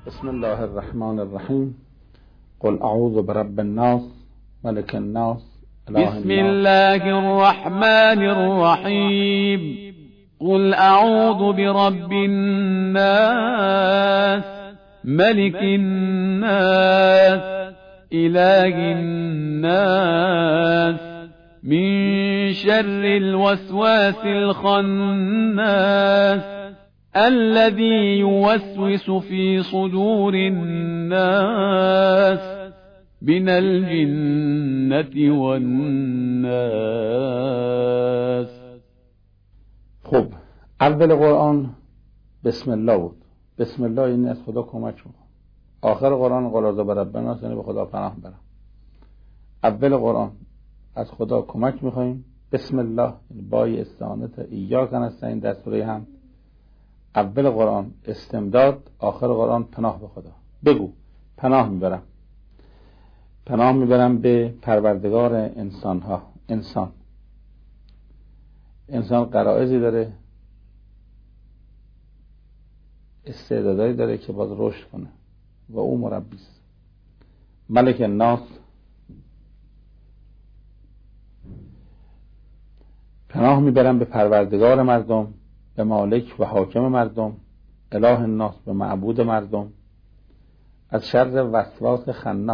بسم الله الرحمن الرحیم. قل اعوذ برب الناس ملک الناس اله الناس. بسم الله الرحمن الرحیم. قل اعوذ برب الناس ملك الناس اله الناس من شر الوسواس الخناس الذي يوسوس في صدور الناس من الجنة والناس. خب اول قرآن بسم الله بود. بسم الله این از خدا کمک میکنه. آخر قرآن قل اعوذ برب الناس یعنی به خدا پناه برم. اول قرآن از خدا کمک میخوایم. بسم الله یعنی بای استعانت ایاک نستعین در سوره حمد. اول قرآن استمداد، آخر قرآن پناه به خدا. بگو پناه میبرم به پروردگار انسانها. انسان غرایزی داره، استعدادایی داره که باز رشد کنه و او مربی است. ملک الناس پناه میبرم به پروردگار مردم، به مالک و حاکم مردم، اله الناس به معبود مردم، از شر وسواس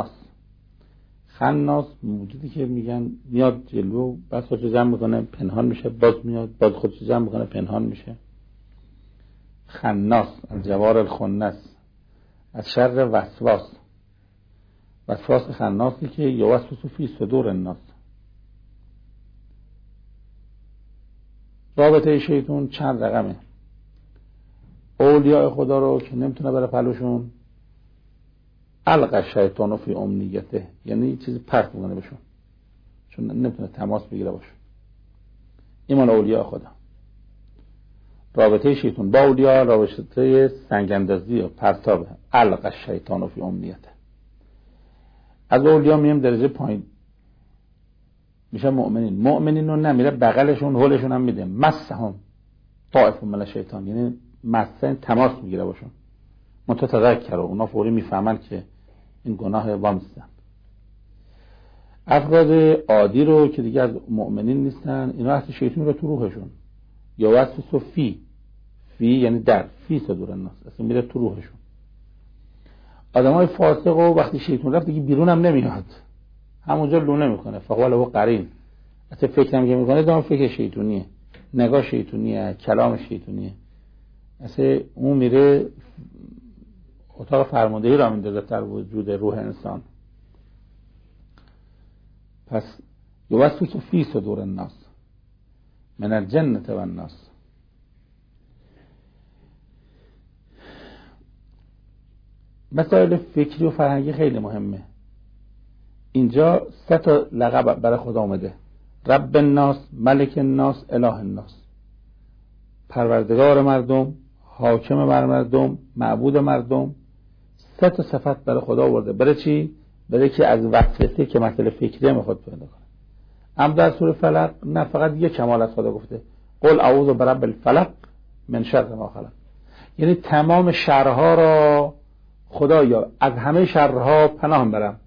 خناس موجودی که میگن میاد جلو بعد خودشو جمع میکنه پنهان میشه، باز میاد باز خودشو جمع میکنه پنهان میشه. خناس از جوار الخنس، از شر وسواس خناسی که یوسوس فی صدور الناس. رابطه شیطان چند رقمه. اولیاء خدا رو که نمیتونه بره پلوشون، القى الشیطان فی امنیته یعنی چیزی پرت میکنه بهشون چون نمیتونه تماس بگیره باشون. ایمان اولیاء خدا. رابطه شیطان با اولیاء رابطه سنگاندازی و پرتابه. القى الشیطان فی امنیته. از اولیاء میام درجه پایین میشه مؤمنین رو نمیره بغلشون هولشون هم میده. مسهم طائف من الشیطان یعنی مسن تماس میگیره باشون. متذکر اونا فوری میفهمن که این گناه وامستن. افراد عادی رو که دیگه از مؤمنین نیستن اینا اصلا شیطان رو تو روحشون یا وسوسه فی یعنی در فی صدور الناس اصلا میره تو روحشون. آدمای فاسق و وقتی شیطان رفت دیگه بیرون هم نمیاد، همونجا لونه میکنه. فقال و قرین اصلا فکر هم که میکنه دام فکر شیطونیه، نگاه شیطونیه، کلام شیطونیه. اصلا اون میره اتاق فرماندهی را میندازه در وجود روح انسان. پس یوسوس فی صدور الناس من الجنة و الناس. مسائل فکری و فرهنگی خیلی مهمه. اینجا 3 تا لقب برای خدا اومده: رب الناس، ملک الناس، اله الناس. پروردگار مردم، حاکم بر مردم، معبود مردم. 3 تا صفت برای خدا آورده. برای چی؟ برای که از وسوسه که مسئله فکری میخواد پیدا کنه. اما در سوره فلق نه، فقط یه کمال از خدا گفته قل اعوذ برب الفلق من شر ما خلق. یعنی تمام شرها را خدایا از همه شرها پناه برم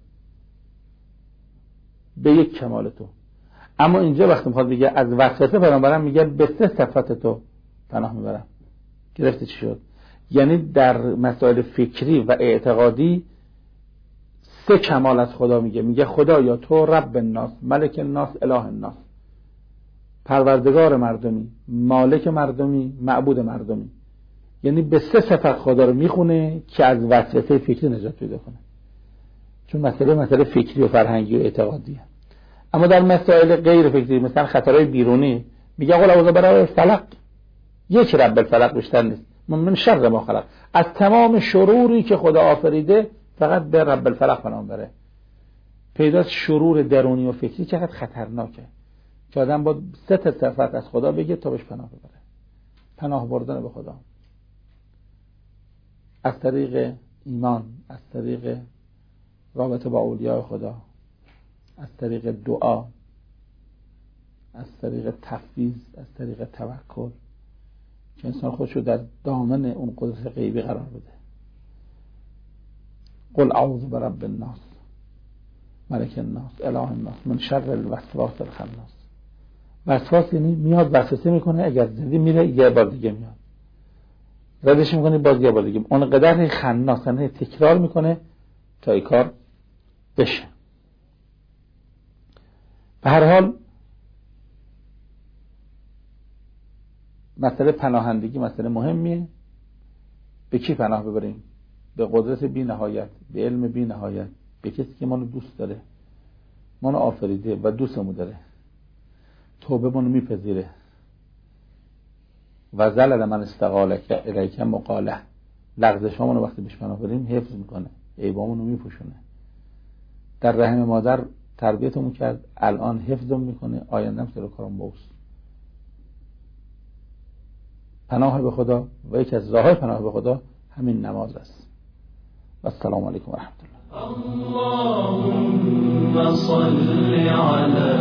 به یک کمال تو. اما اینجا وقتی میخواد بگه از وسوسه پناه برم میگه به 3 صفت تو پناه میبرم. گرفتی چی شد؟ یعنی در مسائل فکری و اعتقادی 3 کمال از خدا میگه خدایا تو رب الناس، ملک الناس، اله الناس. پروردگار مردمی، مالک مردمی، معبود مردمی. یعنی به 3 صفت خدا رو میخونه که از وسوسه فکری نجات پیدا کنه. چون مسئله فکری و فرهنگی و اعتقادیه. اما در مسائل غیر فکری مثلا خطرهای بیرونی میگه قل اعوذ برب الفلق. یک رب الفلق بیشتر نیست. من شر ما خلق. از تمام شروری که خدا آفریده فقط به رب الفلق پناه بره. پیداست شرور درونی و فکری چقدر خطرناکه که آدم با 3 تا صفت از خدا بگه تا بهش پناه ببره. پناه بردن به خدا از طریق ایمان، از طریق رابطه با اولیاء خدا، از طریق دعا، از طریق تفویض، از طریق توکل، که انسان خودشو در دامن اون قدرت غیبی قرار بده. قل اعوذ برب الناس ملک الناس اله الناس من شر الوسواس الخناس. وسواس یعنی میاد وسوسه میکنه، اگر زدی میره یه بار دیگه میاد، ردش میکنه باز یه بار دیگه، اون قدر خناس، یعنی تکرار میکنه تا این کار بشه. به هر حال مسئله پناهندگی مسئله مهمیه. به کی پناه ببریم؟ به قدرت بی نهایت، به علم بی نهایت، به کسی که منو دوست داره، منو آفریده و دوستمو داره، توبه منو میپذیره و زلل من استقالک الیک مقاله، لغزشامونو وقتی بهش پناه بریم حفظ میکنه، عیبامونو میپوشونه، در رحم مادر تربیتمون کرد، الان حفظم میکنه، آیندهم سر کارم باوست. پناه به خدا و یکی از راههای پناه به خدا همین نماز است. و السلام علیکم و رحمت الله. اللهم صل علی